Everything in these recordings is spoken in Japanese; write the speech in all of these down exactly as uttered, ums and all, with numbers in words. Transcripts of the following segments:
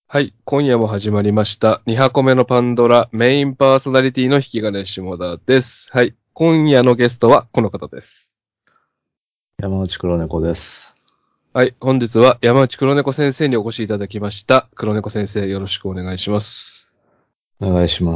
はい。今夜も始まりました。に箱目のパンドラメインパーソナリティの引き金下田です。はい。今夜のゲストはこの方です。 山内黒猫です。 はい。本日は山内黒猫先生にお越しいただきました。黒猫先生よろしくお願いします。 お願いします。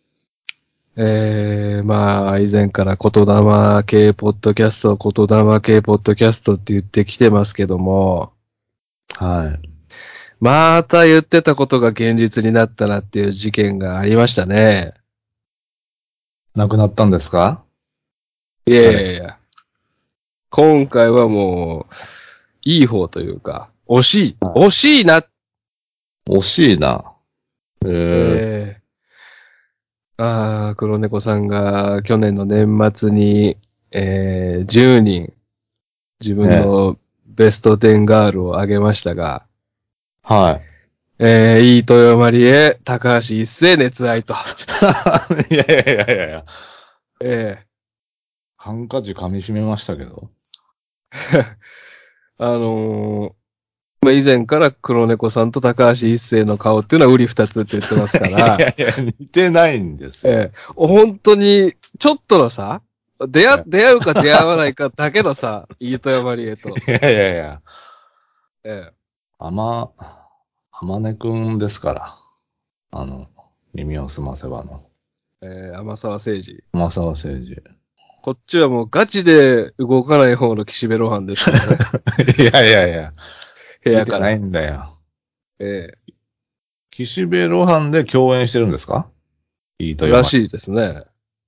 えー、まあ、以前から言霊系ポッドキャスト、言霊系ポッドキャストって言ってきてますけども、 はい。 また言ってたことが現実になったなっていう事件がありましたね。 亡くなったんですか？ いやいやいや。今回はもう、いい方というか、惜しい、惜しいな、 惜しいな。えー、 えー、ああ、黒猫さんが去年の年末に、えー、じゅうにん、自分ええ、 のベストテンガールを挙げましたが、 はえー、いい豊まりへ、高橋一生熱愛と。 い。いやいやいやいやいや。 えハンカチ噛み締めましたけど。 ー、あのー、まあ、以前から黒猫さんと高橋一生の顔っていうのは売り二つって言ってますかいやいら、 やいや、似てないんですよ。 ええ、本当に、ちょっとのさ、出会、 え出会うか出会わないかだけのさ、飯豊山りえと。 いやいやいや。 ええ、 あま、あまねくんですから。あの、耳をすませばの。 ええ、天沢誠治。 天沢誠治。 こっちはもうガチで動かない方の岸辺露伴ですからね。 いやいやいや。 部屋から。 見てないんだよ。 え岸辺露伴で共演してるんですか？いいとえ、 読まれ。 らしいですね。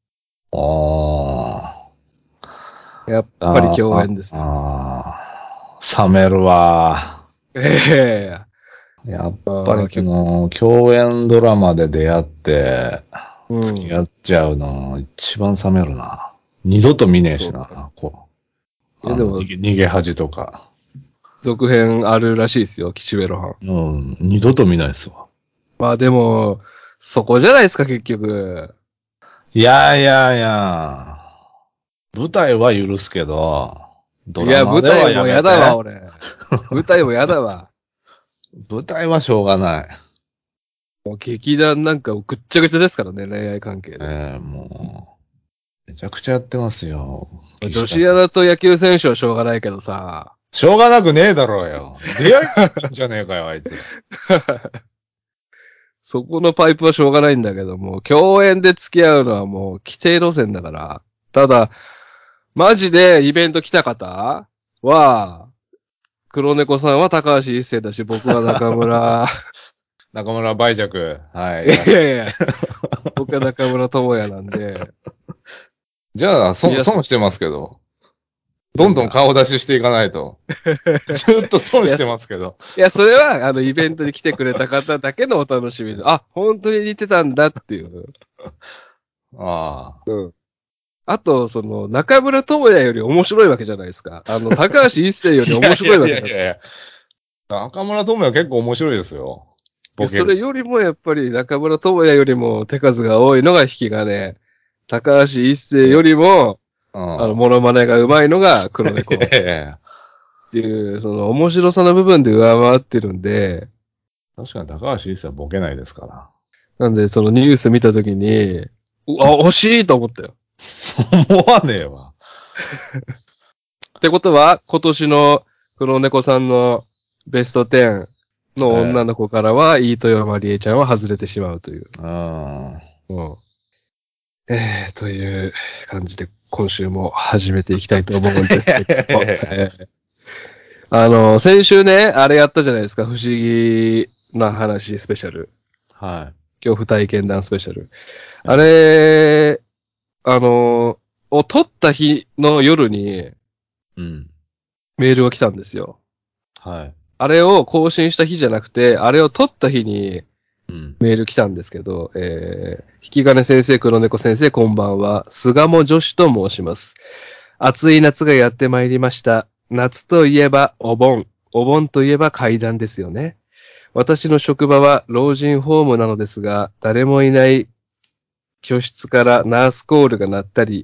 あやっぱりあ、あ共演ですよ。 あ、冷めるわ。 ええ、 やっぱりああ、きこの共演ドラマで出会ってうん。 付き合っちゃうの一番冷めるな。二度と見ねえしそう。 な。こう。 いや、 あの、 でも、 逃げ、逃げ恥とか。 続編あるらしいですよ、岸辺露伴。 うん、二度と見ないっすわ。 まあでも、そこじゃないですか、結局。 いやいやいや。舞台は許すけど、ドいや、 ラマ舞ではや台もやだわ、 めて。 俺。舞台もやだわ。 舞台はしょうがない。 もう劇団なんかぐっちゃぐちゃですからね、恋愛関係で。 ええもう、めちゃくちゃやってますよ。 女岸田さん。 子アナと野球選手はしょうがないけどさ。 しょうがなくねえだろうよ。出会いに行ってんじゃねえかよ、あいつら。 そこのパイプはしょうがないんだけども、共演で付き合うのはもう規定路線だから。ただ、マジでイベント来た方は、黒猫さんは高橋一生だし、僕は中村、 中村梅雀。はいい、いらっしゃる。 やいや、僕は中村智也なんで、 じゃあ、損、 いや、 損してますけど。どんどん何が。 顔出ししていかないと。ずっと損いや、 してますけど。 いや、それは、あの、イベントに来てくれた方だけのお楽しみで、あ、本当に似てたんだっていう。 ああ。 うん。あと、その、中村智也より面白いわけじゃないですか。あの、高橋一生より面いやいやい白いわけじゃない。 やいやいや。中村智也結構面白いですよ。 いや、 ボケるし。 それよりもやっぱり中村智也よりも手数が多いのが引き金。高橋一生よりも、 うあの、 ん。 モノマネが上手いのが黒い猫っやいやいや。 ていう、その面白さの部分で上回ってるんで、 確かに高橋一生はボケないですから。 なんでそのニュース見たときに、うわ、惜しいと思ったよ。 思わねえわ。 ってことは、今年の黒猫さんのベストテンの女えの子からは、飯豊まりえちゃんは外れてしまうという。 え。うん。 うん。えー、という感じで、今週も始めていきたいと思うんですけども、 いやいやいや。 えーあの、先週ね、あれやったじゃないですか、不思議な話スペシャル。 は恐怖体験談スペシャル。 い。 あえれ、あの、を撮った日の夜にうん。 メールが来たんですよ。 はい。 あれを更新した日じゃなくて、あれを撮った日にうん。 メール来たんですけど、えー、引き金先生、黒猫先生、こんばんは。菅も女子と申します。暑い夏がやってまいりました。夏といえばお盆。お盆といえば階段ですよね。私の職場は老人ホームなのですが、誰もいない居室からナースコールが鳴ったり、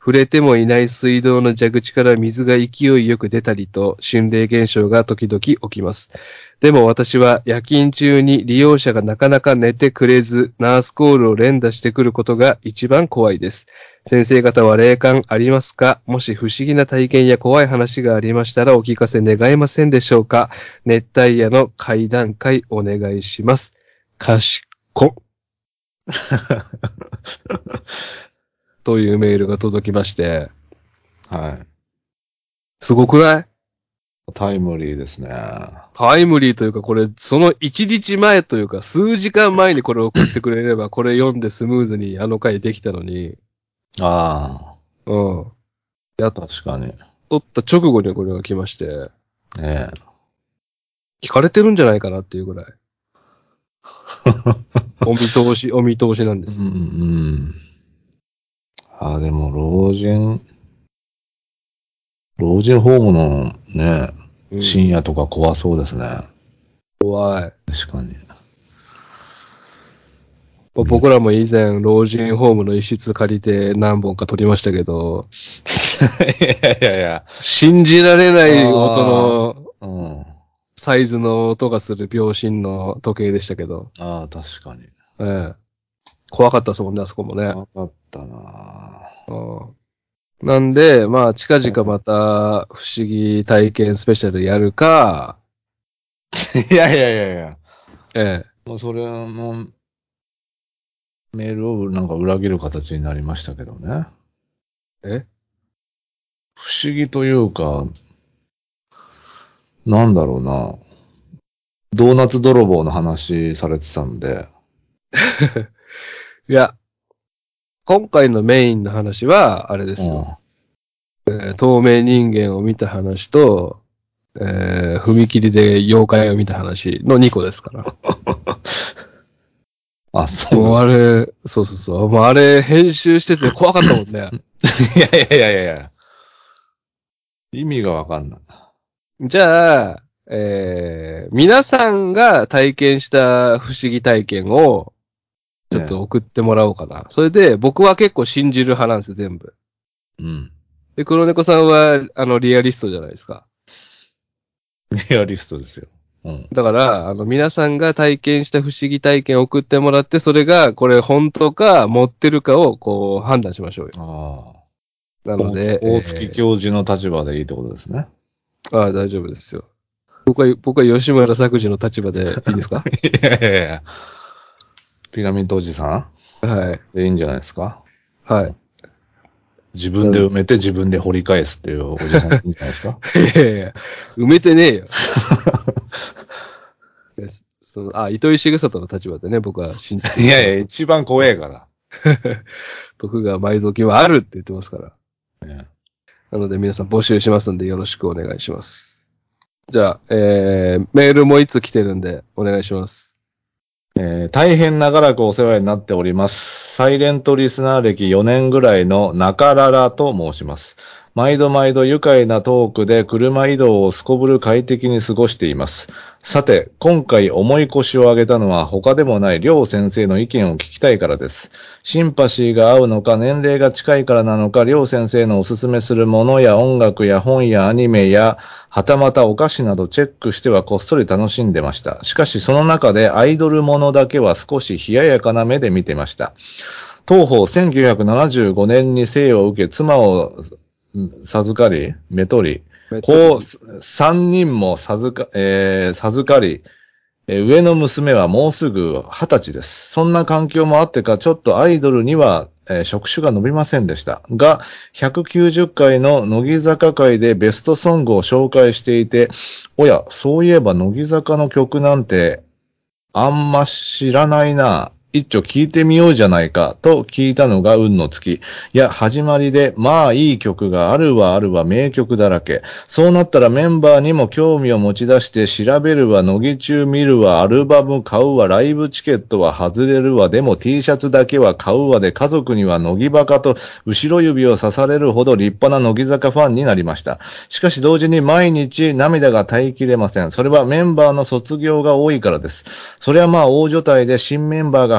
触れてもいない水道の蛇口から水が勢いよく出たりと、心霊現象が時々起きます。でも私は夜勤中に利用者がなかなか寝てくれず、ナースコールを連打してくることが一番怖いです。先生方は霊感ありますか？もし不思議な体験や怖い話がありましたらお聞かせ願えませんでしょうか？熱帯夜の会談会お願いします。かしこ。というメールが届きまして。 はい。 すごくない？ タイムリーですね。 タイムリーというか、これ、その一日前というか、数時間前にこれを送ってくれれば、これ読んでスムーズにあの回できたのに。 ああ。うん。やっあ、確かに。 とった直後にこれが来まして。 ええ。 聞かれてるんじゃないかなっていうぐらい。お見通し、お見通しなんですよ。 うん、うん。ああ、でも、老人、老人ホームのね、 うん、 深夜とか怖そうですね。 怖い。 確かに。 僕らも以前、老人ホームの一室借りて何本か撮りましたけど、 いやいやいや。 信じられない音あのあ、うん。 サイズの音がする秒針の時計でしたけど、 ああ、確かに。 ええ、怖かったですもんね、あそこもね。 怖かったなうん、なんで、まあ、近々また不思議体験スペシャルやるか、 いやいやいやいや。 ええ、 もうそれのメールをなんか裏切る形になりましたけどね。 え不思議というか、なんだろうな。ドーナツ泥棒の話されてたんで。 いや、今回のメインの話は、あれですよ。 うえー透明人間を見た話と、えー踏切で妖怪を見た話のにこですから。 ん。あ、そうもうですか。 あれ、そうそうそう。もうあれ編集してて怖かったもんね。 いやいやいやいやいや。意味がわかんない。 じゃあ、えー皆さんが体験した不思議体験をちょっと送ってもらおうかな。それで僕は結構信じる派なんですよ、全部。 うん。 で、黒猫さんは、あの、リアリストじゃないですか。 リアリストですよ。うん。 だから、あの、皆さんが体験した不思議体験を送ってもらって、それが、これ本当か持ってるかを、こう、判断しましょうよ。 ああ。大なので、 大月え教授の立場でいいってことですね。 ー、ああ、大丈夫ですよ。僕は、僕は吉村作治の立場でいいですか？ いやいやいや。ピラミッドおじさはい。 んでいいんじゃないですか。 はい。 自分で埋めて自分で掘り返すっていうおじさんでいいんじゃないですか。 いやいや、埋めてねえよ。そのあ、糸井重里の立場でね、僕は信じていやいや、 いきます。 一番怖えから。 徳川埋蔵金はあるって言ってますから。 ねなので皆さん募集しますんでよろしくお願いします。じゃあ、えー、メールもいつ来てるんでお願いします。 えー大変長らくお世話になっております。サイレントリスナー歴よねんぐらいの中ララと申します。毎度毎度愉快なトークで車移動をすこぶる快適に過ごしています。さて、今回重い腰を上げたのは他でもない両先生の意見を聞きたいからです。シンパシーが合うのか年齢が近いからなのか両先生のおすすめするものや音楽や本やアニメやはたまたお菓子などチェックしてはこっそり楽しんでました。しかしその中でアイドルものだけは少し冷ややかな目で見てました。当方せんきゅうひゃくななじゅうごねんに生を受け妻を授かり、めとり、こう、三人も授か、えー、授かり、えー上の娘はもうすぐ二十歳です。そんな環境もあってか、ちょっとアイドルには、えー触手が伸びませんでした。が、ひゃくきゅうじゅっかいの乃木坂会でベストソングを紹介していて、おや、そういえば乃木坂の曲なんて、あんま知らないな。一丁聞いてみようじゃないかと聞いたのが運の尽き。いや、始まりで、まあいい曲があるわあるわ名曲だらけ。そうなったらメンバーにも興味を持ち出して調べるわ、乃木中見るわ、アルバム買うわ、ライブチケットは外れるわ、でも T シャツだけは買うわで家族には乃木バカと後ろ指を刺されるほど立派な乃木坂ファンになりました。しかし同時に毎日涙が絶えきれません。それはメンバーの卒業が多いからです。それはまあ大所帯で新メンバーが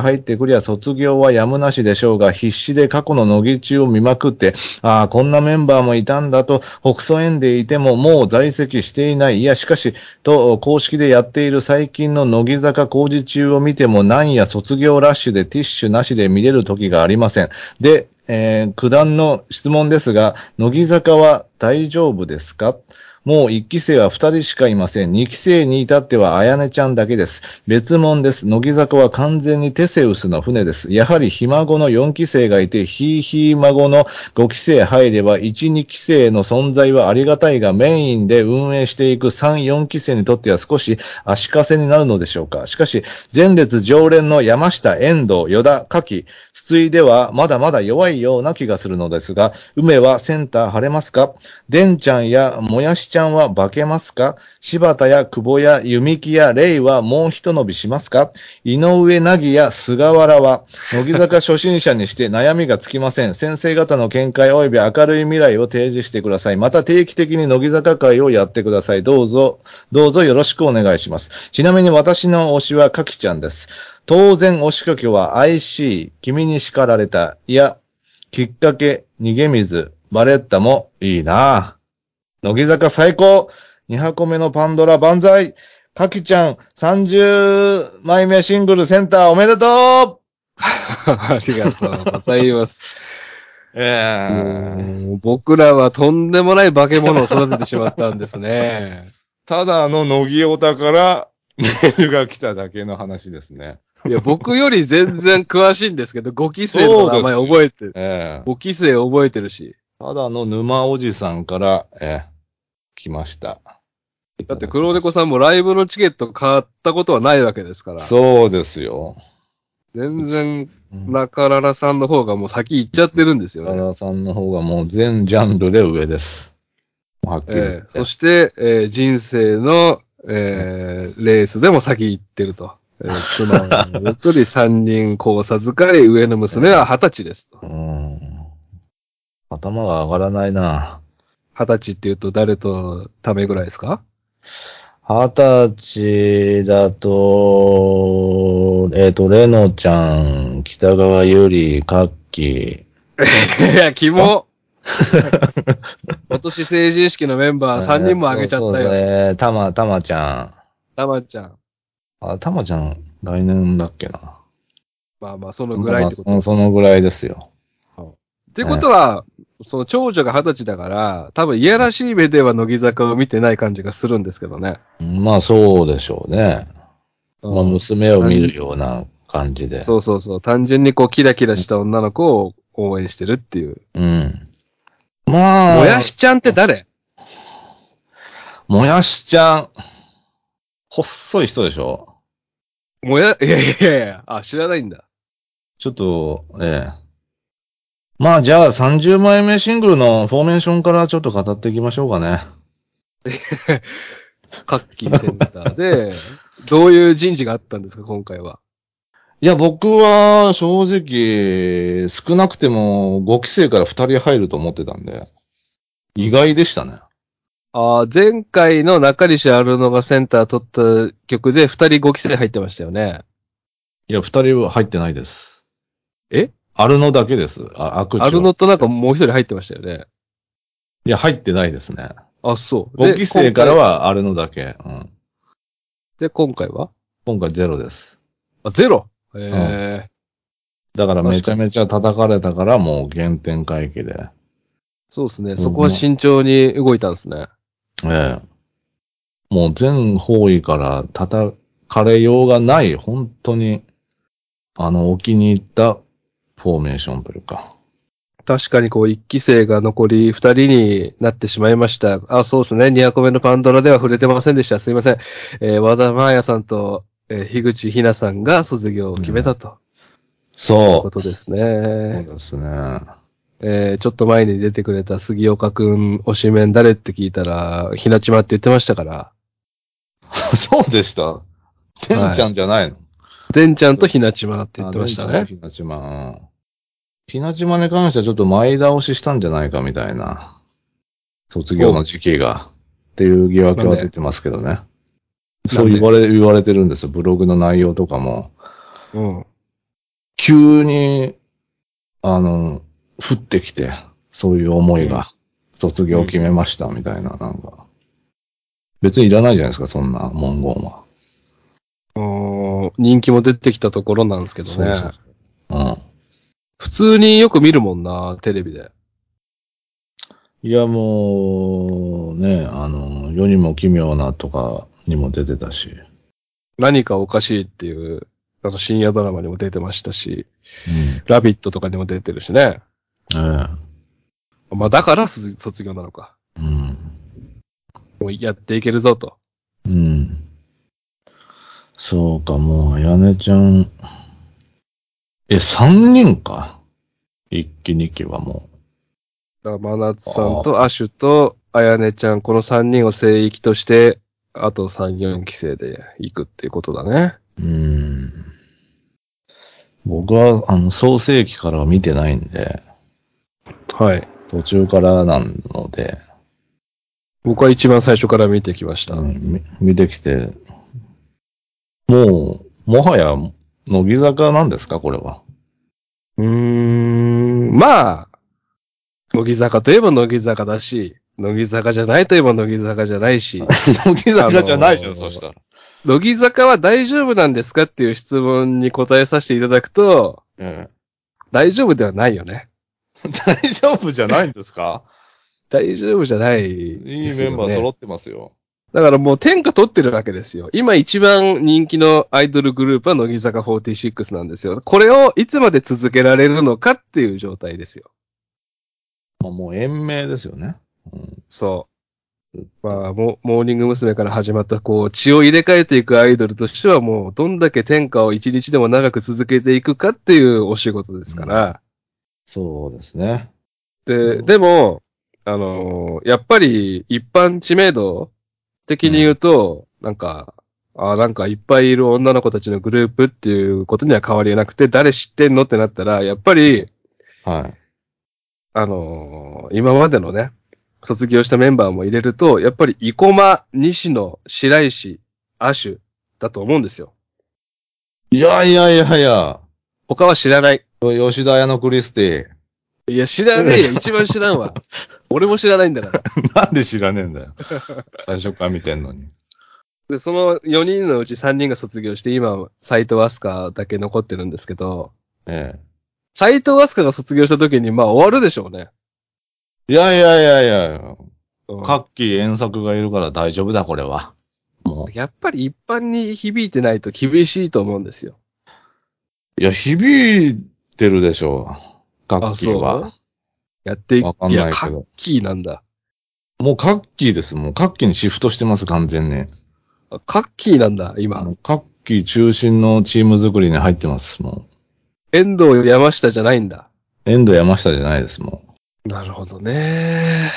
入ってくりゃ卒業はやむなしでしょうが、必死で過去の乃木中を見まくって、ああ、こんなメンバーもいたんだと、北総園でいてももう在籍していない。いや、しかし、と、公式でやっている最近の乃木坂工事中を見ても、なんや卒業ラッシュでティッシュなしで見れる時がありません。で、えー、九段の質問ですが、乃木坂は大丈夫ですか？もう一期生は二人しかいません。二期生に至ってはあやねちゃんだけです。別物です。乃木坂は完全にテセウスの船です。やはりひ孫の四期生がいて、ひいひい孫の五期生入れば、一、二期生の存在はありがたいが、メインで運営していく三、四期生にとっては少し足かせになるのでしょうか。しかし、前列常連の山下、遠藤、与田、柿、筒井ではまだまだ弱いような気がするのですが、梅はセンター張れますか？でんちゃんやもやしちゃんは化けますか？柴田や久保や弓木やレイはもう一伸びしますか？井上凪や菅原は、乃木坂初心者にして悩みがつきません。先生方の見解及び明るい未来を提示してください。また定期的に乃木坂会をやってください。どうぞ、どうぞよろしくお願いします。ちなみに私の推しはかきちゃんです。当然推しかけは アイシー、君に叱られた。いや、きっかけ、逃げ水、バレッタもいいな。乃木坂最高 !に 箱目のパンドラ万歳かきちゃんさんじゅうまいめシングルセンターおめでとうありがとうございます。 ええもう僕らはとんでもない化け物を育ててしまったんですね。 ただの乃木オタからメールが来ただけの話ですね。 いや、僕より全然詳しいんですけど、ご期生の名前覚えてる。 ええご期生覚えてるし。 ただの沼おじさんから、ええ来ました。 だって黒猫さんもライブのチケット買ったことはないわけですから。 そうですよ。 全然、中ララさんの方がもう先行っちゃってるんですよね。 中ララさんの方がもう全ジャンルで上です。はっきり言って。 えー、そして、えー、人生の、えー、レースでも先行ってると。えー、妻をゆっくり三人交差疲れ、上の娘は二十歳ですと。 うん。頭が上がらないな。 二十歳って言うと誰とためぐらいですか？ 二十歳だと、えっ、と、レノちゃん、北川ゆり、カッキいや、キモ今年成人式のメンバーさんにんも挙げちゃったよ。 そうそう、えー、たま、たまちゃん。 たまちゃん。 あ、たまちゃん、来年だっけな。 まあまあ、そのぐらいってことまあ、そのぐらいですよ。 ってことは、その長女が二十歳だから、多分いやらしい目では乃木坂を見てない感じがするんですけどね。 まあ、そうでしょうね。 うん、 まあ、娘を見るような感じで。 そうそうそう。単純にこう、キラキラした女の子を応援してるっていう。 うん。まあ。 もやしちゃんって誰？ もやしちゃん。細い人でしょ？ もや、いやいやいや、あ、知らないんだ。 ちょっと、ええ。まあ、じゃあ、さんじゅうまいめシングルのフォーメーションからちょっと語っていきましょうかね。 カッキーセンターで、どういう人事があったんですか、今回は。 いや、僕は正直、少なくてもご期生からふたり入ると思ってたんで、意外でしたね。 ああ、前回の中西アルノがセンター取った曲でふたりご期生入ってましたよね。 いや、ふたりは入ってないです。 え？ アルノだけです。あ、悪アルノとなんかもう一人入ってましたよね。 いや、入ってないですね。 あ、そう。 ご期生からはアルノだけ。うん。 で、今回は今回ゼロです。 あ、ゼロ。へえ、うん。 だからめちゃめちゃ叩かれたからもう原点回帰で。 そうですね。そこは慎重に動いたんですね。 ええ。もう全方位から叩かれようがない、本当に、あの、お気に入ったフォーメーションというか。 確かにこう一期生が残り二人になってしまいました。あ、そうですね。に箱目のパンドラでは触れてませんでした。すいません。えー、和田真彩さんと、えー、樋口ひなさんが卒業を決めたと。うん、 そう。 いうことですね。 そうですね。 えー、ちょっと前に出てくれた杉岡くん推しメン誰って聞いたら、ひなちまって言ってましたから。 そうでした。てんちゃんじゃないの？ てんちゃんとひなちまって言ってましたね。 ひなちま。ひなちまに関してはちょっと前倒ししたんじゃないかみたいな。卒業の時期が。っていう疑惑は出てますけどね。そう言われ、言われてるんですよ。ブログの内容とかも。 うん。 急に、あの、降ってきて、そういう思いが、卒業決めましたみたいな、なんか。別にいらないじゃないですか、そんな文言は。 うん、人気も出てきたところなんですけどね。 そうそうそう。うん。 普通によく見るもんな、テレビで。 いや、もう、ね、あの、世にも奇妙なとかにも出てたし。 何かおかしいっていう、あの深夜ドラマにも出てましたし、 うん。 ラビットとかにも出てるしね。 ええ。 まあだから卒卒業なのか。 うん。 もうやっていけるぞと。 うん。そうか、もう、やねちゃん。え、三人か。一期二期はもだから真夏う。 さんああ。 とアシュとあやねちゃん、このさんにんを聖域として、あとさん、よん期生で行くっていうことだね。 うん。僕は、あの、創世期からは見てないんで、 はい。 途中からなので、 僕は一番最初から見てきました。 うん、み見てきて、もう、もはや、乃木坂なんですか、これは。 うーん、まあ、乃木坂といえば乃木坂だし、乃木坂じゃないといえば乃木坂じゃないし、 乃木あ坂じゃないじゃん、そのーしたら。 乃木坂は大丈夫なんですかっていう質問に答えさせていただくと、 え大丈夫ではないよね。 え、大丈夫じゃないんですか？ 大丈夫じゃないでいいメンすよね。 バー揃ってますよ。 だからもう天下取ってるわけですよ。今一番人気のアイドルグループは乃木坂フォーティーシックスなんですよ。これをいつまで続けられるのかっていう状態ですよ。 まあ、もう延命ですよね。うん、 そう。 ずっと。 まあ、モモーニング娘。から始まった、こう、血を入れ替えていくアイドルとしてはもう、どんだけ天下を一日でも長く続けていくかっていうお仕事ですうん、 から。 そうですね。でで、 も、 でも、あのーやっぱり一般知名度的に言ううん。 と、なんか、あなんかいっぱいいる女の子たちのグループっていうことには変わりなくて、誰知ってんのってなったら、やっぱり、 はい。 あのー今までのね、卒業したメンバーも入れると、やっぱり生駒、西野、白石、アシュだと思うんですよ。 いやいやいやいや、 他は知らない。 吉田屋のクリステいや、知らねえよ。一番知らんわ。俺も知らないんだから。 ィ。なんで知らねえんだよ。最初から見てんのに。 で、そのよにんのうちさんにんが卒業して、今、斎藤飛鳥だけ残ってるんですけど、 え斎藤飛鳥が卒業した時に、まあ終わるでしょうね。 え。いやいやいやいや、 うん各期遠作がいるから大丈夫だ、これは。もやっぱり一般に響いてないと厳しいと思うんですよ。 う。いや、響いてるでしょう。各あ、 期は。 そうやってい、 わかんいや、カッないけど。 キーなんだ。 もう各期です。もう各期にシフトしてます、完全に。 あカッキーなんだ、今。 もう各期中心のチーム作りに入ってます、も遠藤山下じゃないんだ。 う。遠藤山下じゃないです、もなるほどね。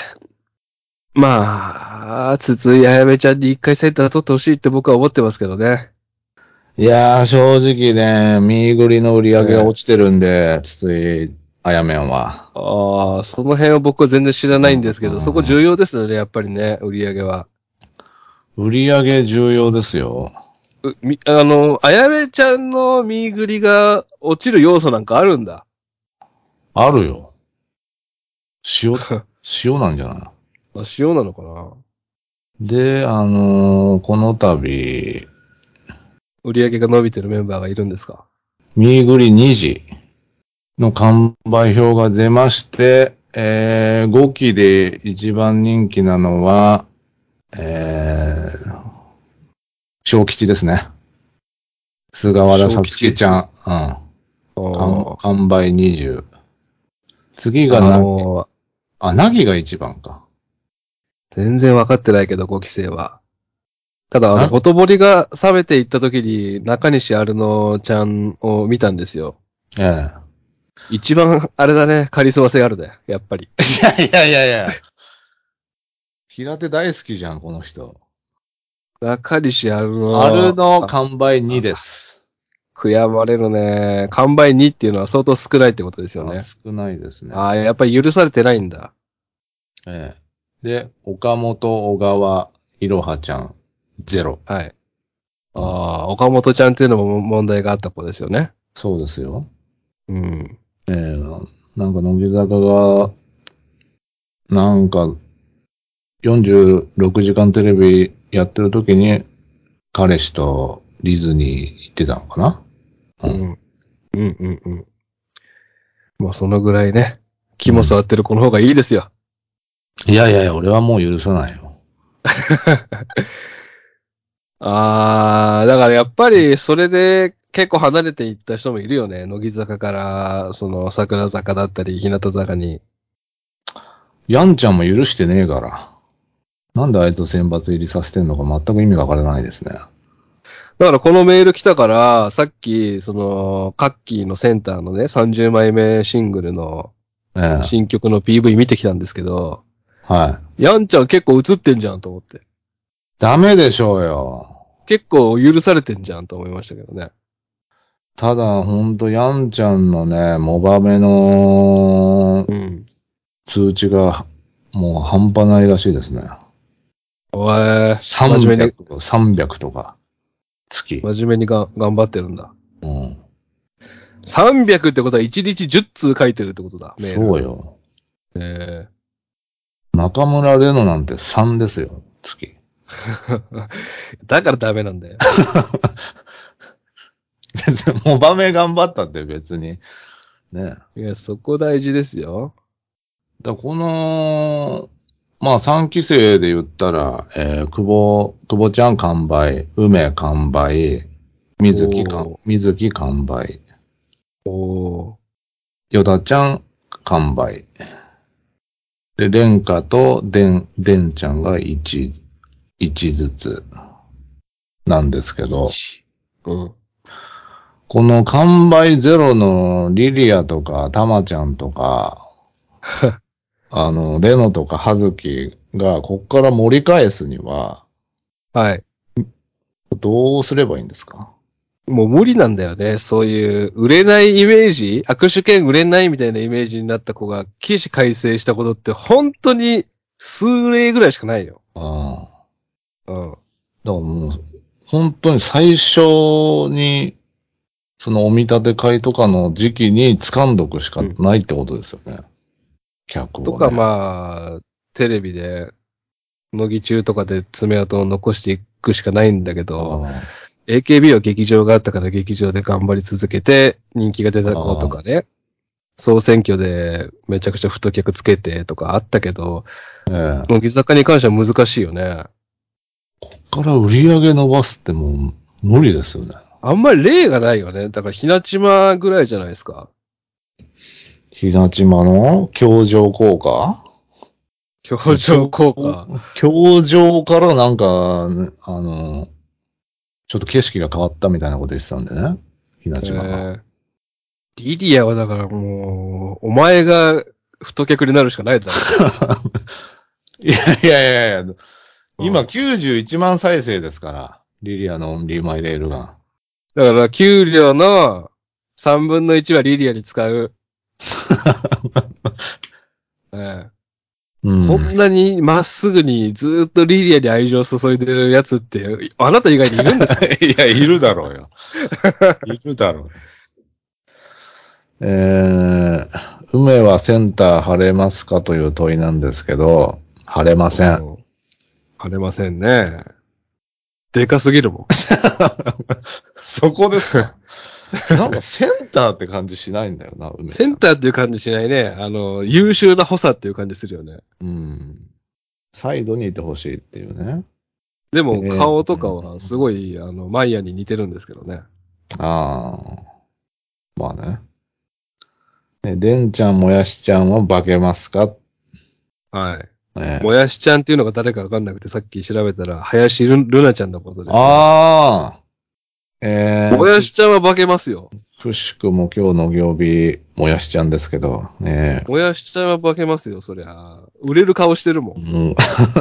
まあ、筒井あやめちゃんに一回センター取ってほしいって僕は思ってますけどね。 う。いやー、正直ね、ミーグリの売り上げがええ落ちてるんで、筒井あやめんは。 ああ、その辺は僕は全然知らないんですけど、そこ重うん要ですよね、やっぱりね、売り上げは。 売り上げ重要ですよ。 うみ、あの、あやめちゃんの見ぐりが落ちる要素なんかあるんだ。 あるよ。塩、塩なんじゃない？ あ、塩なのかな。 で、あのーこの度、 売り上げが伸びてるメンバーがいるんですか？ ミーグリにじの完売表が出まして、えー、ごきで一番人気なのは、えー、小吉ですね。菅原さつき小吉。 ちゃん。うん。 あ完ー完売にじゅう。次があなぎ。 のーあ、なぎが一番か。 全然わかってないけど、ご期生は。ただ、あの、 な、 ほとぼりが冷めていった時に、中西アルノちゃんを見たんですよ。 ええ。 一番、あれだね、カリスマ性あるね、やっぱり。 いやいやいやいや。平手大好きじゃん、この人。 中西アルノ、 あるのあ、 完売にです。 悔やまれるね。完売にっていうのは相当少ないってことですよあ、 ね。 少ないですね。 ああ、やっぱり許されてないんだ。 ええ。で、岡本、小川、いろはちゃん、ゼロ。 はい。あうん。 あ、岡本ちゃんっていうのも問題があった子ですよね。 そうですよ。 うん。 えー、なんか乃木坂が、なんか、よんじゅうろくじかんテレビやってる時に、彼氏とディズニー行ってたのかな。 うん。うん。うん。うん。もうそのぐらいね、肝触ってる子の方がいいですよ。 いやいやいや、俺はもう許さないよ。 あー、だからやっぱりそれで結構離れていった人もいるよね。乃木坂から、その桜坂だったり、日向坂に。 ヤンちゃんも許してねえから。なんであいつを選抜入りさせてんのか全く意味がわからないですね。 だからこのメール来たから、さっき、その、カッキーのセンターのね、さんじゅうまいめシングルのええ。 新曲の ピーブイ 見てきたんですけど、 はい。 ヤンちゃん結構映ってんじゃんと思って。 ダメでしょうよ。 結構許されてんじゃんと思いましたけどね。 ただ、ほんと、ヤンちゃんのね、モバメのうん。 通知がもう半端ないらしいですね。 おい、真面目に、 さんびゃく、さんびゃくとか、月。 真面目にが頑張ってるんだ。 うん。 さんびゃくってことはいちにちじゅっつう書いてるってことだ、メール。 そうよ。 え中村レノなんてさんですよ、月。 ー、だからダメなんだよ。 別に、モバメ頑張ったって別に。ね。 いや、そこ大事ですよ。 だこの、まあさんき生で言ったら、えー、久保、久保ちゃん完売、梅完売、水木か、 おー、 水木完売、 おー、 ヨダちゃん完売。で、レンカとデン、デンちゃんがいち、いちずつなんですけど、 いち。うん。 この完売ゼロのリリアとかタマちゃんとか、あの、レノとかハズキがこっから盛り返すには、 はい。 どうすればいいんですか？ もう無理なんだよね。そういう売れないイメージ、握手券売れないみたいなイメージになった子が起死回生したことって本当に数例ぐらいしかないよ。 ああ。 うん。 だからもう、本当に最初に、そのお見立て会とかの時期に掴んどくしかうん。 ないってことですよね。客とかをね。 まあ、テレビで、乃木中とかで爪痕を残していくしかないんだけど、 あエーケービー は劇場があったから劇場で頑張り続けて、人気が出あ、 た子とああ、 かね、総選挙でめちゃくちゃ太客つけてとかあったけど、 ええ。 乃木坂に関しては難しいよね。 こっから売り上げ伸ばすってもう無理ですよね。 あんまり例がないよね。だから、ひなちまぐらいじゃないですか。 ひなちまの協情効果協調協、 効果。 協情からなんか、ねあの、ちょっと景色が変わったみたいなこと言ってたんでね。ひなえちまが。 ー、リリアはだからもう、お前が太客になるしかないだろいやいやいやいや、 う。うん。 今きゅうじゅういちまん再生ですから。リリアのオンリーマイレールが。 だから、給料のさんぶんのいちはリリアに使う。ええ、 うん。 こんなにまっすぐにずーっとリリアに愛情を注いでるやつって、あなた以外にいるんですか？ いや、いるだろうよ。いるだろうよ。えー、梅はセンター晴れますかという問いなんですけど、晴れません。 うん。晴れませんね。でかすぎるもそこですん。 か？なんかセンターって感じしないんだよな、梅ちゃん。 センターっていう感じしないね。あの、優秀な補佐っていう感じするよね。 うん。サイドにいてほしいっていうね。 でも、 えー、 顔とかはすごい、あの、マイヤーに似てるんですけどね。 ああ、まあね。ね、でんちゃん、もやしちゃんは化けますか？ はい。もね、 やしちゃんっていうのが誰かわかんなくて、さっき調べたら、林ルルナちゃんのことですね。 ああ、えー、く、 もやしちゃんは化けますよ。 くしくも今日の行日、もやしちゃんですけど、ねもやしちゃんは化けますよ、そりゃ。売れる顔してるもん。 うん、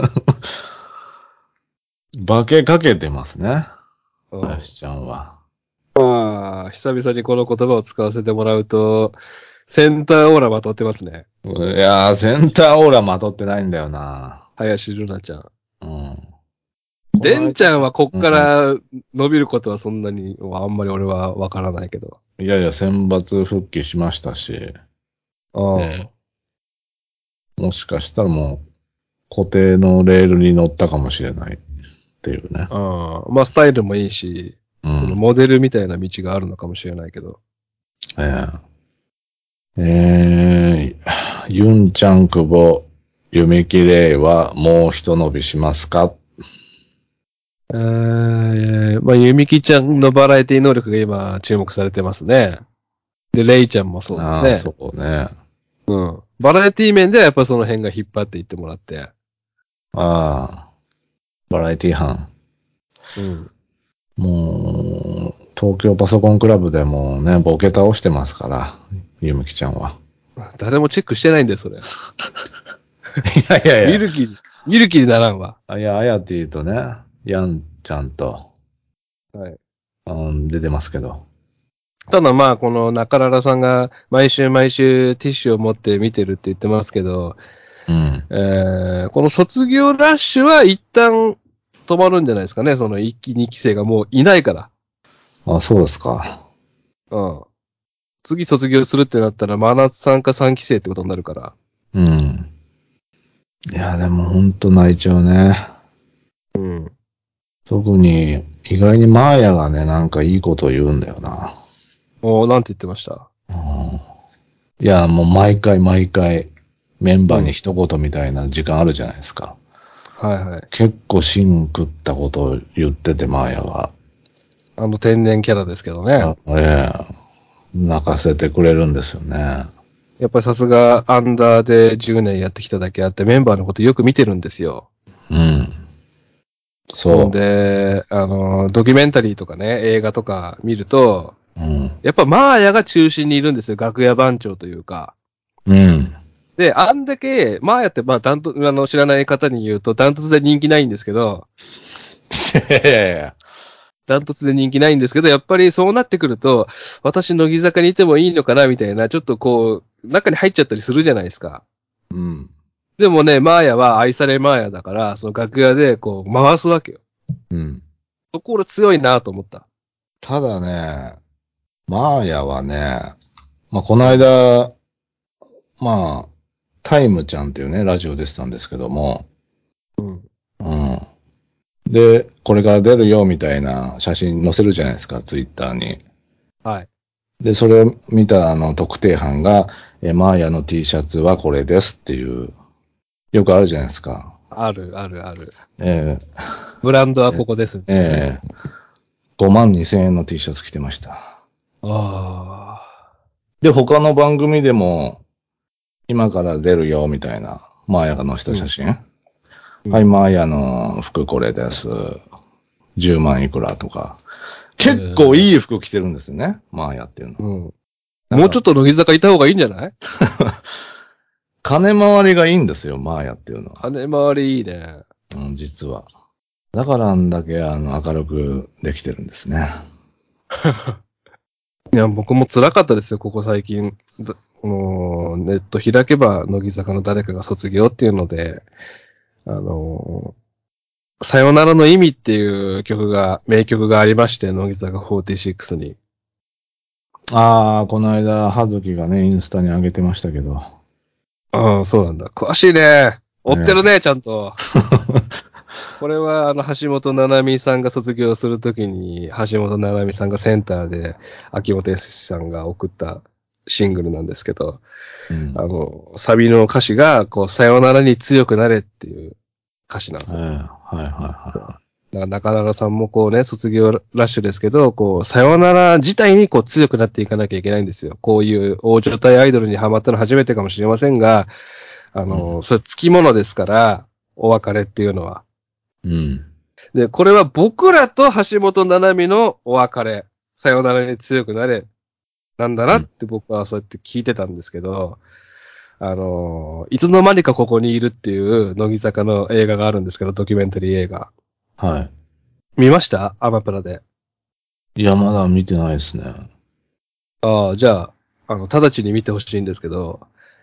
化けかけてますね。 うん。 もやしちゃんは。 まあ、久々にこの言葉を使わせてもらうと、センターオーラまとってますね。 いやー、センターオーラまとってないんだよな。 林ルナちゃん。 うん。 デンちゃんはこっから伸びることはそんなに、あんまり俺はわからないけど。 いやいや、選抜復帰しましたし、 あね、もしかしたらもう固定のレールに乗ったかもしれないっていうね。 あ。まあ、スタイルもいいし、 うん、 そのモデルみたいな道があるのかもしれないけど。 えええー、ユンチャンクボ、ユミキレイはもう一伸びしますか？ えー、まあ、ゆみきちゃんのバラエティ能力が今注目されてますね。で、レイちゃんもそうですああ、 ね。 そうね。 うん。バラエティ面ではやっぱその辺が引っ張っていってもらって。 ああ、バラエティ班。 うん。 もう、東京パソコンクラブでもね、ボケ倒してますから、ユミキちゃんは。 誰もチェックしてないんだよ、それ。 いやいやいや。 見る気に、見る気にならんわ。 あ、いや、アヤティとね、ヤンちゃんと、 はい。 うん、出てますけど。 ただまあ、この中ララさんが毎週毎週ティッシュを持って見てるって言ってますけど、 うん。 えー、この卒業ラッシュは一旦止まるんじゃないですかね。その一期二期生がもういないから。 あ、そうですか。 うん。次卒業するってなったら真夏さんか三期生ってことになるから。 うん。いや、でもほんと泣いちゃうね。 うん。 特に、意外にマーヤがね、なんかいいことを言うんだよな。 おー、なんて言ってました？ うん、いや、もう毎回毎回、メンバーにうん。 一言みたいな時間あるじゃないですか。 はいはい。 結構芯食ったことを言ってて、マーヤが。 あの天然キャラですけどね。 あ、ええ、泣かせてくれるんですよね。 やっぱりさすがアンダーでじゅうねんやってきただけあってメンバーのことよく見てるんですよ。 うん。 そんそで、あの、ドキュメンタリーとかね、映画とか見ると、 う。うん。 やっぱマーヤが中心にいるんですよ。楽屋番長というか。 うん。 で、あんだけ、マーヤってまあ、ダント、あの、知らない方に言うと、ダントツで人気ないんですけど、 いやいやいや。 ダントツで人気ないんですけど、やっぱりそうなってくると、私、乃木坂にいてもいいのかな、みたいな、ちょっとこう、中に入っちゃったりするじゃないですか。 うん。 でもね、マーヤは愛されマーヤだから、その楽屋でこう、回すわけよ。 うん。 そこ俺強いなと思った。 ただね、マーヤはね、まあ、このうん。 間、まあ、タイムちゃんっていうね、ラジオ出てたんですけども、 うん。 うん。で、これから出るよみたいな写真載せるじゃないですか、ツイッターに。 はい。 で、それを見たあの特定班が、え、マーヤの T シャツはこれですっていう、よくあるじゃないですか。 ある、ある、ある。 えブランドはー、 ここです、みえ、 たいなね。 えー、ごまんにせんえんの T シャツ着てました。 あで、他の番組でも、今から出るよみたいな、マーヤが載せあ。うん。 た写真。はい、 うん。 マーヤの服これです。じゅうまんいくらとか。 え結構ー、 いい服着てるんですよね。マーヤっていうのは。 うん。 だから、 もうちょっと乃木坂いた方がいいんじゃない？ 金回りがいいんですよ、マーヤっていうのは。 金回りいいね。 うん、実は。だからあんだけあの明るくできてるんですね。 いや、僕も辛かったですよ、ここ最近。だこのネット開けば、乃木坂の誰かが卒業っていうので、あのー、さよならの意味っていう曲が、名曲がありまして、乃木坂フォーティーシックスに。 ああ、この間、葉月がね、インスタに上げてましたけど。 ああ、そうなんだ。詳しいね。追ってるね。 ね、ちゃんと。これは、あの、橋本七海さんが卒業するときに、橋本七海さんがセンターで、秋元康さんが送ったシングルなんですけど、 うん。 あの、サビの歌詞が、こう、さよならに強くなれっていう歌詞なんですよ。 はいはいはいはだから中村さんもこうね、卒業ラッシュですけど、こう、さよなら自体にこう強くなっていかなきゃいけないんですよ。こういう大所帯アイドルにハマったの初めてかもしれませんが、あい。 の、それ付き物ですから、お別れっていうのは。 うん。うん。 で、これは僕らと橋本七海のお別れ、さよならに強くなれ、なんだなうん。 って僕はそうやって聞いてたんですけど、あのいつの間にかここにいるっていう乃木坂の映画があるんですけど、ドキュメンタリー映画。 は見ましたアマプラで。 い。いや、まだ見てないですね。 ああ、じゃあ、あの、直ちに見てほしいんですけど、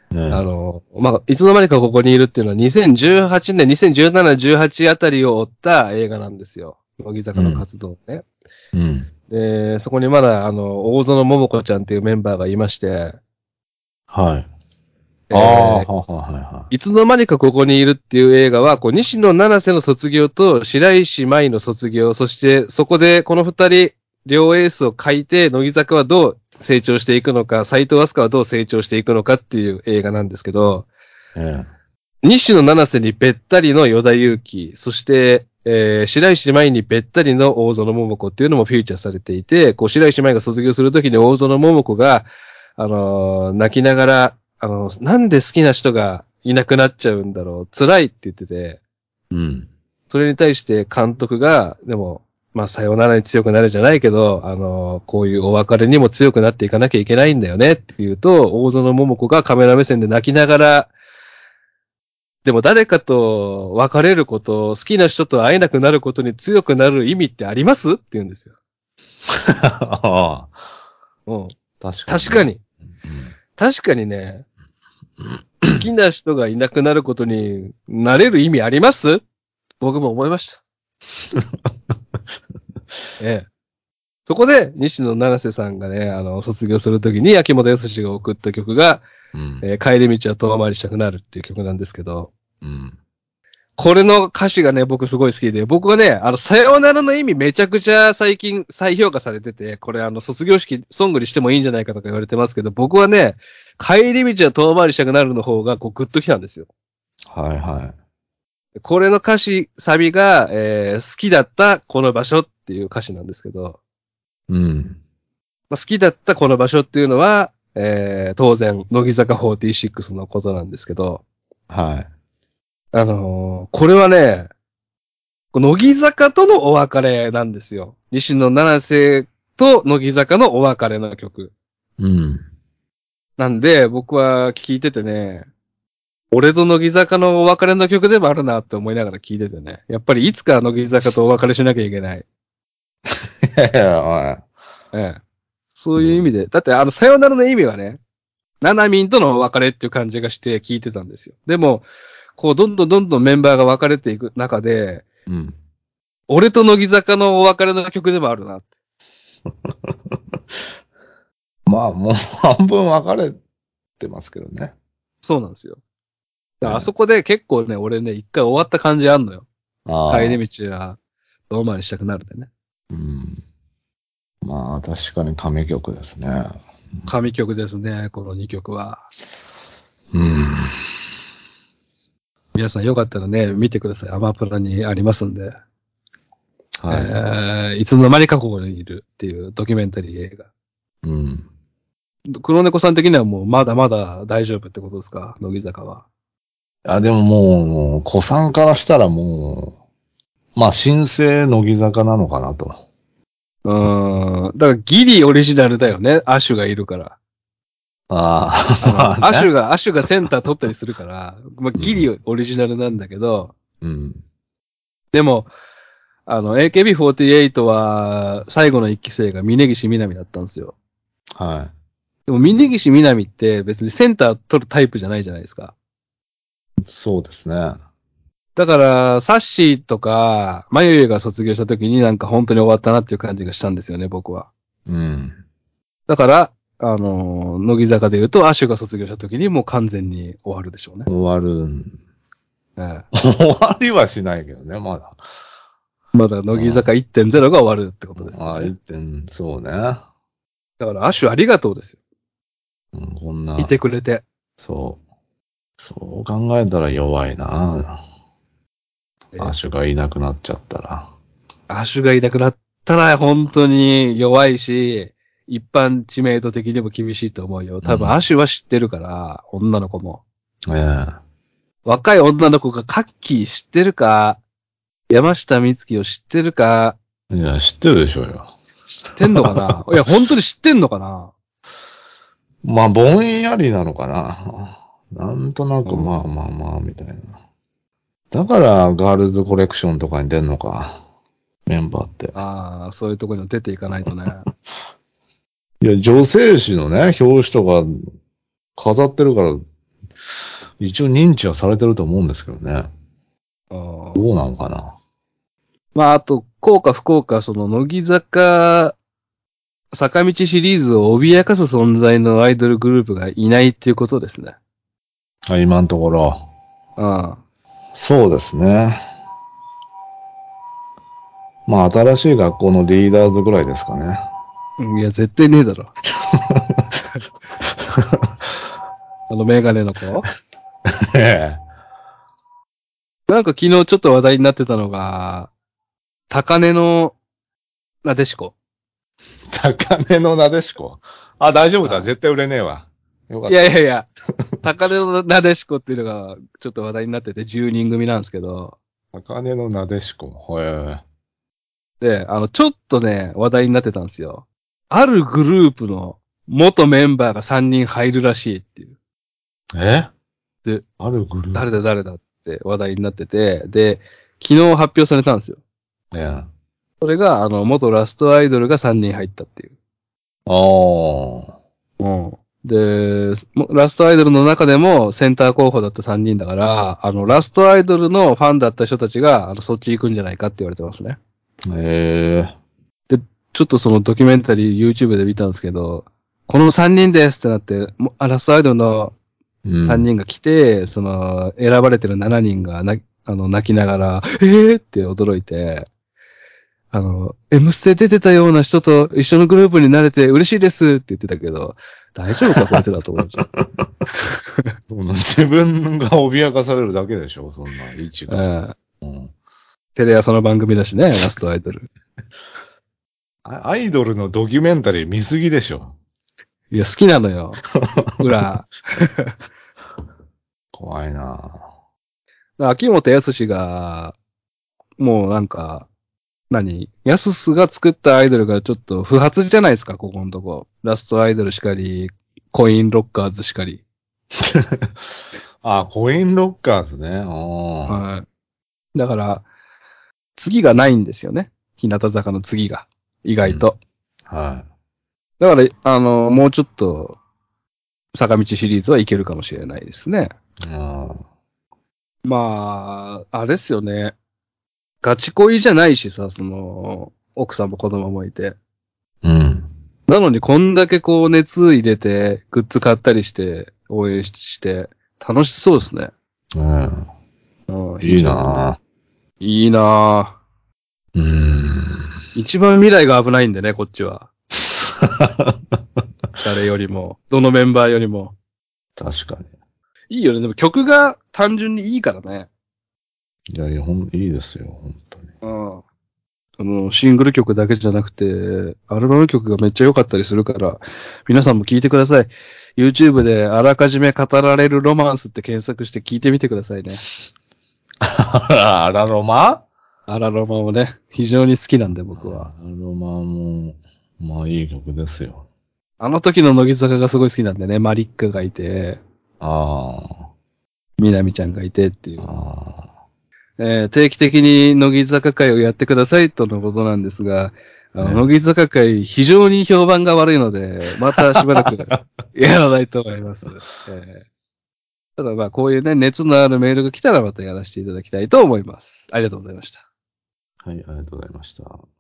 ね、 あの、まあ、いつの間にかここにいるっていうのはにせんじゅうはちねん、にせんじゅうなな、じゅうはちあたりを追った映画なんですよ。乃木坂の活動ね。 うん。 で、そこにまだ、あの、大園桃子ちゃんっていうメンバーがいまして、 はい。ああ、 えーはははいはいつの間にかここにいるっていう映画は、こう、西野七瀬の卒業と白石舞の卒業、そしてそこでこの二人、両エースを書いて、乃木坂はどう成長していくのか、斎藤飛鳥はどう成長していくのかっていう映画なんですけど、 い。ええ。 西野七瀬にべったりの与田祐希、そして、えー、白石舞にべったりの大園桃子っていうのもフィーチャーされていて、こう、白石舞が卒業するときに大園桃子が、あのー泣きながら、あのーなんで好きな人がいなくなっちゃうんだろう、辛いって言ってて、 うん。 それに対して監督が、でも、まあ、さよならに強くなるじゃないけど、あのーこういうお別れにも強くなっていかなきゃいけないんだよねっていうと、大園桃子がカメラ目線で泣きながら、でも誰かと別れること、好きな人と会えなくなることに強くなる意味ってありますって言うんですよ。 ああ、 うん。 確かにね。 確かに。 うん。 確かにね、好きな人がいなくなることになれる意味あります僕も思いました。ええ。そこで、西野七瀬さんがね、あの、卒業するときに秋元康が送った曲が、 うん。 えー帰り道は遠回りしたくなるっていう曲なんですけど、 うん。 これの歌詞がね、僕すごい好きで、僕はね、あの、さよならの意味めちゃくちゃ最近再評価されてて、これあの、卒業式ソングにしてもいいんじゃないかとか言われてますけど、僕はね、帰り道は遠回りしたくなるの方が、こう、グッときたんですよ。 はいはこれの歌詞、サビが、えー好きだったこの場所っていう歌詞なんですけど、 い。うん。 まあ、好きだったこの場所っていうのは、えー当然、乃木坂フォーティーシックスのことなんですけど、 はい。 あのーこれはね、乃木坂とのお別れなんですよ。西野七瀬と乃木坂のお別れの曲。 うん。 なんで、僕は聞いててね、俺と乃木坂のお別れの曲でもあるなって思いながら聞いててね。やっぱりいつか乃木坂とお別れしなきゃいけない。 いやいや、おええ。そうい。うん。 いう意味で。だってあの、さよならの意味はね、ナナミンとのお別れっていう感じがして聞いてたんですよ。でも、こう、どんどんどんどんメンバーが分かれていく中で、 うん。 俺と乃木坂のお別れの曲でもあるなって。 まあ、もう半分分かれてますけどね。 そうなんですよ。だからあそね。 こで結構ね、俺ね、一回終わった感じあんのよ。帰ああ。 り道は遠回りしたくなるでね。 うん。まあ、確かに神曲ですね。 神曲ですね、このにきょくは。 うん。 皆さんよかったらね、見てください。アマプラにありますんで。 はい。 えー、いつの間にかここにいるっていうドキュメンタリー映画。 うん。 黒猫さん的にはもうまだまだ大丈夫ってことですか乃木坂は。 あ、でももう、もう、子さんからしたらもう、まあ、新生乃木坂なのかなと。 うーん。だからギリオリジナルだよね。アシュがいるから。 ああの、 あ、まあね。 アシュが、アシュがセンター取ったりするから、まあ、ギうん。 リオリジナルなんだけど、 うん。 でも、あの、エーケービーフォーティーエイト は、最後の一期生が峯岸みなみだったんですよ。 はでも、峯岸みなみって別にセンター取るタイプじゃないじゃないですか。 い。そうですね。 だから、サッシーとか、まゆゆが卒業した時になんか本当に終わったなっていう感じがしたんですよね、僕は。 うん。 だから、あのー乃木坂で言うと、アシュが卒業した時にもう完全に終わるでしょうね。 終わるん。 ええ、 終わりはしないけどね、まだ。 まだ乃木あ坂いってんゼロが終わるってことですよあ、 ね。 一点、そうね。 だからアシュありがとうですよ。 うん、こんいな、 てくれて。 そう。そう考えたら弱いな。アええ、 シュがいなくなっちゃったら。 アシュがいなくなったら本当に弱いし、一般知名度的にも厳しいと思うよ。多分アうん。 シュは知ってるから、女の子も。 ええ。 若い女の子がカッキー知ってるか、山下美月を知ってるか、 いや、知ってるでしょうよ。 知ってんのかないや、本当に知ってんのかなまあ、ぼんやりなのかな。なんとなく、 うん。 まあまあまあ、みたいな。だから、ガールズコレクションとかに出んのか。メンバーって。 ああ、そういうところにも出ていかないとね。 いや、女性誌のね、表紙とか飾ってるから一応認知はされてると思うんですけどね。 あどうなのかな。 まあ、あと、こうか不幸か、その、乃木坂、坂道シリーズを脅かす存在のアイドルグループがいないっていうことですね。 あ、今のところ。 ああ。 そうですね。まあ、新しい学校のリーダーズぐらいですかね。 いや、絶対ねえだろ。あの、メガネの子ええ。 なんか昨日ちょっと話題になってたのが、高根のなでしこ。 高根のなでしこ。あ、大丈夫だ。 あ絶対売れねえわ。よかいった。 やいやいや、高根のなでしこっていうのがちょっと話題になっててじゅうにん組なんですけど、 高根のなでしこ。へで、あの、ちょっとね、話題になってたんですよ。あるグループの元メンバーがさんにん入るらしいっていう。 え。え、 で、 あるグループ。 誰だ誰だって話題になってて、で、昨日発表されたんですよ。 ええ。あそれが、あの、元ラストアイドルがさんにん入ったっていう。 あ。 うん。で、もラストアイドルの中でもセンター候補だったさんにんだから、あの、ラストアイドルのファンだった人たちが、あの、そっち行くんじゃないかって言われてますね。 ええ。 で、ちょっとそのドキュメンタリー YouTube で見たんですけど、このさんにんですってなって、もあラストアイドルの3 うん。 人が来て、その、選ばれてるしちにんがな、あの、泣きながら、えーって驚いて、あの、M ステ出てたような人と一緒のグループになれて嬉しいですって言ってたけど、大丈夫かこいつらと思っちゃう。 そんな自分が脅かされるだけでしょ、そんな位置が。 うん。 うん、 テレ朝の番組だしね、ラストアイドル。 アアイドルのドキュメンタリー見すぎでしょ。 いや、好きなのよ。裏。 怖いな秋元康が、もうなんか、何ヤススが作ったアイドルがちょっと不発じゃないですか、ここのとこ。ラストアイドルしかり、コインロッカーズしかり。 あ、コインロッカーズね。あはい。だから、次がないんですよね。日向坂の次が。意ー、うん。 外と。 はだから、あの、もうちょっと、坂道シリーズはいけるかもしれないですね。 い。あまあ、あれっすよね。ガチ恋じゃないしさ、その、奥さんも子供もいて。 ー、うん。 なのにこんだけこう熱入れて、グッズ買ったりして、応援して、楽しそうですね。 うん、 うん、非いい常に。 ないいなぁ。 ぁ。うーん。 一番未来が危ないんでね、こっちは。誰よりも。どのメンバーよりも。 確かに。 いいよね。でも曲が単純にいいからね。 いやいや、ほん、いいですよ、本当に。 うん。あの、シングル曲だけじゃなくて、アルバム曲がめっちゃ良かったりするから、皆さんも聴いてください。YouTube であらかじめ語られるロマンスって検索して聴いてみてくださいね。 あらロマ。 アラロマをね、非常に好きなんで僕は。 あらロマも、まあいい曲ですよ。 あの時の乃木坂がすごい好きなんでね、マリックがいて、 あみなみちゃんがいてっていあ、 う。 あえー定期的に乃木坂会をやってくださいとのことなんですが、ああ、 の、 ね。 乃木坂会非常に評判が悪いので、またしばらくやらないと思います。えーただまあこういうね、熱のあるメールが来たらまたやらせていただきたいと思います。ありがとうございました。 はい、ありがとうございました。